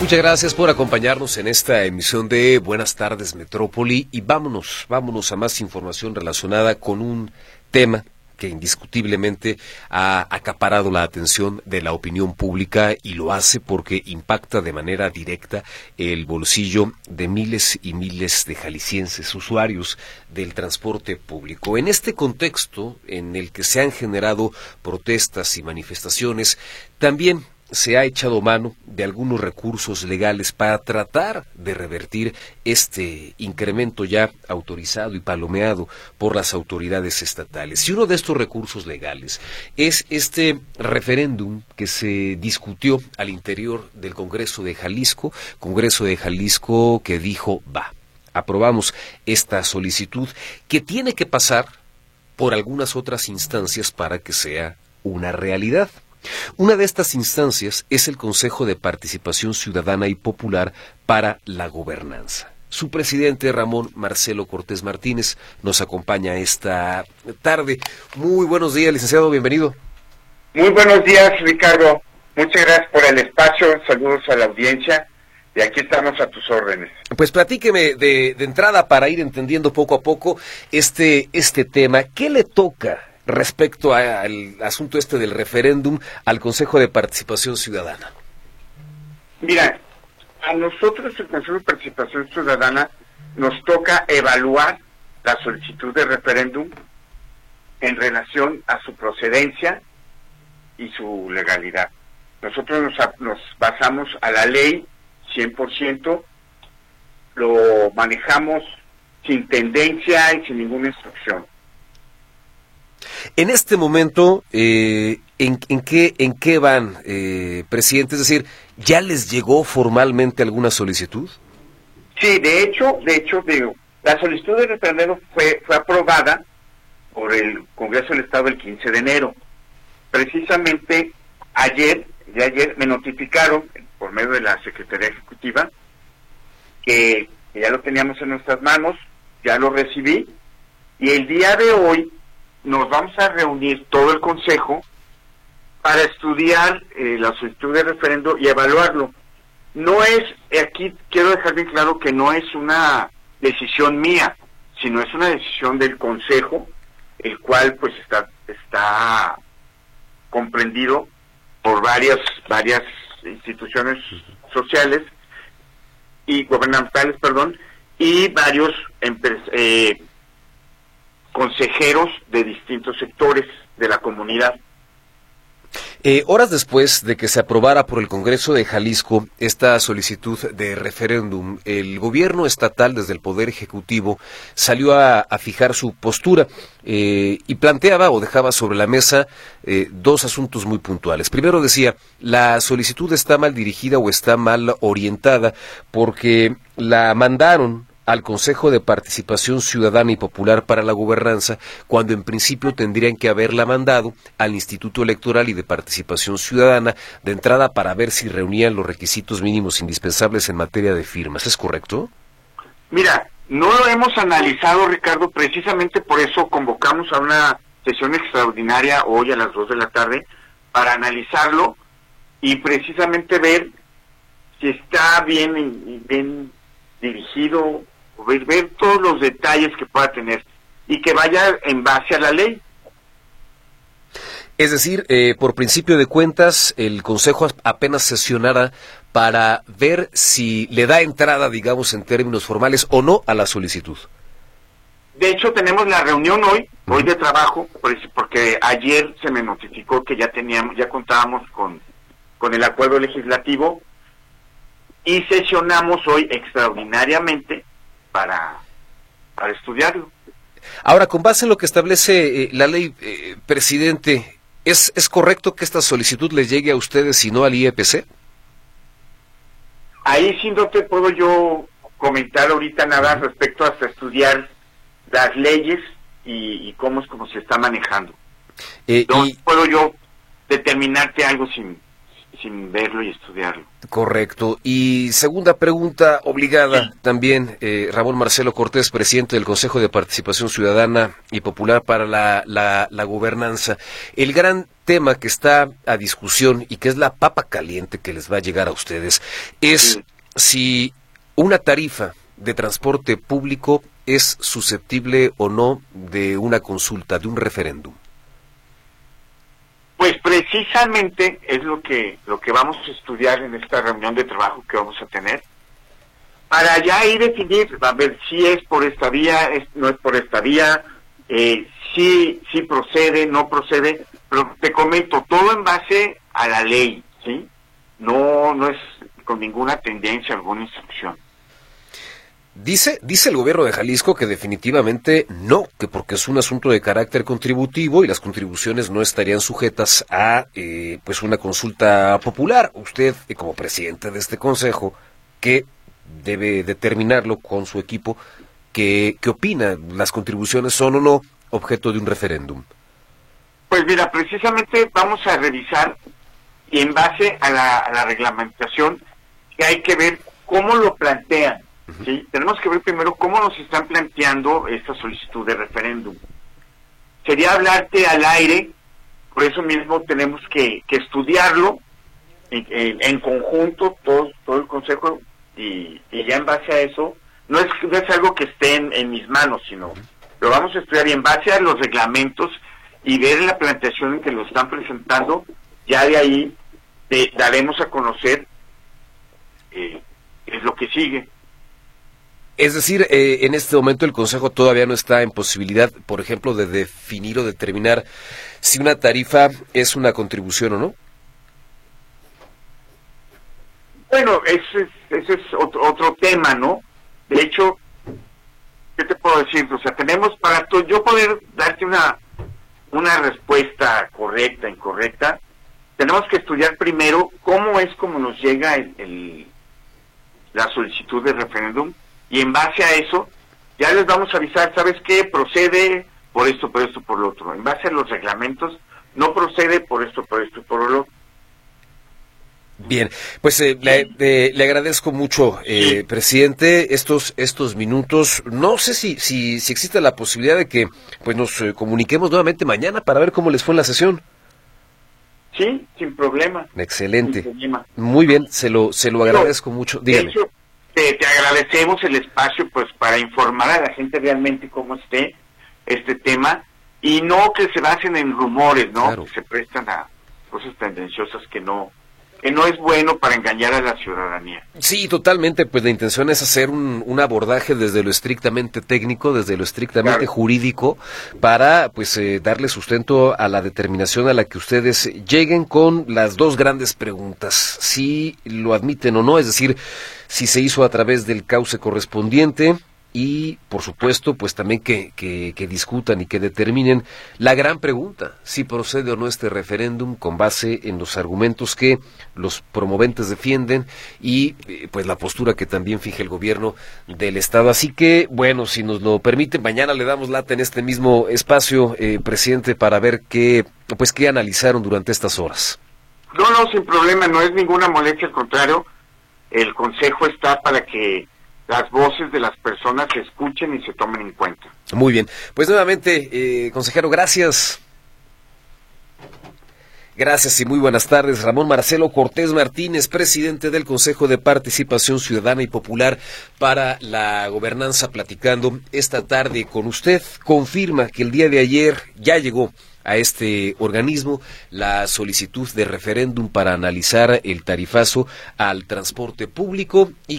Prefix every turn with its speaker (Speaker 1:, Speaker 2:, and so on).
Speaker 1: Muchas gracias por acompañarnos en esta emisión de Buenas Tardes Metrópoli y vámonos a más información relacionada con un tema que indiscutiblemente ha acaparado la atención de la opinión pública y lo hace porque impacta de manera directa el bolsillo de miles y miles de jaliscienses, usuarios del transporte público. En este contexto en el que se han generado protestas y manifestaciones, también se ha echado mano de algunos recursos legales para tratar de revertir este incremento ya autorizado y palomeado por las autoridades estatales. Y uno de estos recursos legales es este referéndum que se discutió al interior del Congreso de Jalisco que dijo, aprobamos esta solicitud que tiene que pasar por algunas otras instancias para que sea una realidad. Una de estas instancias es el Consejo de Participación Ciudadana y Popular para la Gobernanza. Su presidente, Ramón Marcelo Cortés Martínez, nos acompaña esta tarde. Muy buenos días, licenciado, bienvenido.
Speaker 2: Muy buenos días, Ricardo. Muchas gracias por el espacio, saludos a la audiencia y aquí estamos a tus órdenes.
Speaker 1: Pues platíqueme de entrada para ir entendiendo poco a poco este tema. ¿Qué le toca respecto al asunto del referéndum al Consejo de Participación Ciudadana?
Speaker 2: Mira, a nosotros el Consejo de Participación Ciudadana nos toca evaluar la solicitud de referéndum en relación a su procedencia y su legalidad. Nosotros nos basamos a la ley 100%, lo manejamos sin tendencia y sin ninguna instrucción.
Speaker 1: En este momento, ¿en qué van, presidente? Es decir, ¿ya les llegó formalmente alguna solicitud?
Speaker 2: Sí, de hecho, la solicitud de referéndum fue aprobada por el Congreso del Estado el 15 de enero. Precisamente ayer me notificaron, por medio de la Secretaría Ejecutiva, que ya lo teníamos en nuestras manos, ya lo recibí, y el día de hoy nos vamos a reunir todo el Consejo para estudiar la solicitud de referendo y evaluarlo. No es, aquí quiero dejar bien claro que no es una decisión mía, sino es una decisión del Consejo, el cual pues está comprendido por varias instituciones sociales y gubernamentales, y varios consejeros de distintos sectores de la comunidad.
Speaker 1: Horas después de que se aprobara por el Congreso de Jalisco esta solicitud de referéndum, el gobierno estatal, desde el Poder Ejecutivo, salió a fijar su postura y planteaba o dejaba sobre la mesa dos asuntos muy puntuales. Primero decía, la solicitud está mal dirigida o está mal orientada porque la mandaron al Consejo de Participación Ciudadana y Popular para la Gobernanza, cuando en principio tendrían que haberla mandado al Instituto Electoral y de Participación Ciudadana de entrada para ver si reunían los requisitos mínimos indispensables en materia de firmas. ¿Es correcto?
Speaker 2: Mira, no lo hemos analizado, Ricardo, precisamente por eso convocamos a una sesión extraordinaria hoy a las 2 de la tarde para analizarlo y precisamente ver si está bien dirigido, ver todos los detalles que pueda tener y que vaya en base a la ley.
Speaker 1: Es decir, por principio de cuentas, el Consejo apenas sesionará para ver si le da entrada, digamos, en términos formales o no a la solicitud.
Speaker 2: De hecho, tenemos la reunión hoy de trabajo, porque ayer se me notificó que ya contábamos con el acuerdo legislativo y sesionamos hoy extraordinariamente para estudiarlo.
Speaker 1: Ahora, con base en lo que establece la ley, presidente, ¿es correcto que esta solicitud les llegue a ustedes y no al IEPC?
Speaker 2: Ahí sí no te puedo yo comentar ahorita nada respecto hasta estudiar las leyes y cómo se está manejando. No puedo yo determinarte algo sin sin verlo y estudiarlo.
Speaker 1: Correcto. Y segunda pregunta obligada también, Ramón Marcelo Cortés, presidente del Consejo de Participación Ciudadana y Popular para la Gobernanza. El gran tema que está a discusión y que es la papa caliente que les va a llegar a ustedes es si una tarifa de transporte público es susceptible o no de una consulta, de un referéndum.
Speaker 2: Pues precisamente es lo que vamos a estudiar en esta reunión de trabajo que vamos a tener, para ya ir a definir, a ver si es por esta vía, no es por esta vía, si procede, no procede, pero te comento, todo en base a la ley, ¿sí? No es con ninguna tendencia, alguna instrucción.
Speaker 1: Dice el gobierno de Jalisco que definitivamente no, que porque es un asunto de carácter contributivo y las contribuciones no estarían sujetas a pues una consulta popular. Usted, como presidente de este consejo, que debe determinarlo con su equipo, ¿qué opina? ¿Las contribuciones son o no objeto de un referéndum?
Speaker 2: Pues mira, precisamente vamos a revisar y en base a la reglamentación que hay que ver cómo lo plantean. ¿Sí? Tenemos que ver primero cómo nos están planteando esta solicitud de referéndum. Sería hablarte al aire, por eso mismo tenemos que estudiarlo en conjunto, todo el Consejo, y ya en base a eso, no es algo que esté en mis manos, sino lo vamos a estudiar y en base a los reglamentos y ver la planteación en que lo están presentando, ya de ahí daremos a conocer es lo que sigue.
Speaker 1: Es decir, en este momento el Consejo todavía no está en posibilidad, por ejemplo, de definir o determinar si una tarifa es una contribución o no.
Speaker 2: Bueno, ese es otro tema, ¿no? De hecho, ¿qué te puedo decir? O sea, tenemos para yo poder darte una respuesta correcta, incorrecta, tenemos que estudiar primero cómo nos llega la solicitud de referéndum. Y en base a eso, ya les vamos a avisar, ¿sabes qué? Procede por esto, por lo otro. En base a los reglamentos, no procede por esto, por lo otro.
Speaker 1: Bien, pues le agradezco mucho, presidente, estos minutos. No sé si existe la posibilidad de que pues nos comuniquemos nuevamente mañana para ver cómo les fue en la sesión.
Speaker 2: Sí, sin problema.
Speaker 1: Excelente.
Speaker 2: Sin problema.
Speaker 1: Muy bien, se lo agradezco mucho. Dígame.
Speaker 2: De hecho, te agradecemos el espacio pues para informar a la gente realmente cómo esté este tema y no que se basen en rumores, ¿no?
Speaker 1: Claro.
Speaker 2: Que se prestan a cosas tendenciosas que no es bueno para engañar a la ciudadanía.
Speaker 1: Sí, totalmente, pues la intención es hacer un abordaje desde lo estrictamente técnico, desde lo estrictamente jurídico, para pues darle sustento a la determinación a la que ustedes lleguen con las dos grandes preguntas, si lo admiten o no, es decir, si se hizo a través del cauce correspondiente y, por supuesto, pues también que discutan y que determinen la gran pregunta, si procede o no este referéndum con base en los argumentos que los promoventes defienden y pues la postura que también fija el gobierno del Estado. Así que, bueno, si nos lo permiten, mañana le damos lata en este mismo espacio, presidente, para ver qué analizaron durante estas horas.
Speaker 2: No, sin problema, no es ninguna molestia, al contrario, el Consejo está para que las voces de las personas se escuchen y se tomen en cuenta.
Speaker 1: Muy bien. Pues nuevamente, consejero, gracias. Gracias y muy buenas tardes. Ramón Marcelo Cortés Martínez, presidente del Consejo de Participación Ciudadana y Popular para la Gobernanza, platicando esta tarde con usted. Confirma que el día de ayer ya llegó a este organismo la solicitud de referéndum para analizar el tarifazo al transporte público y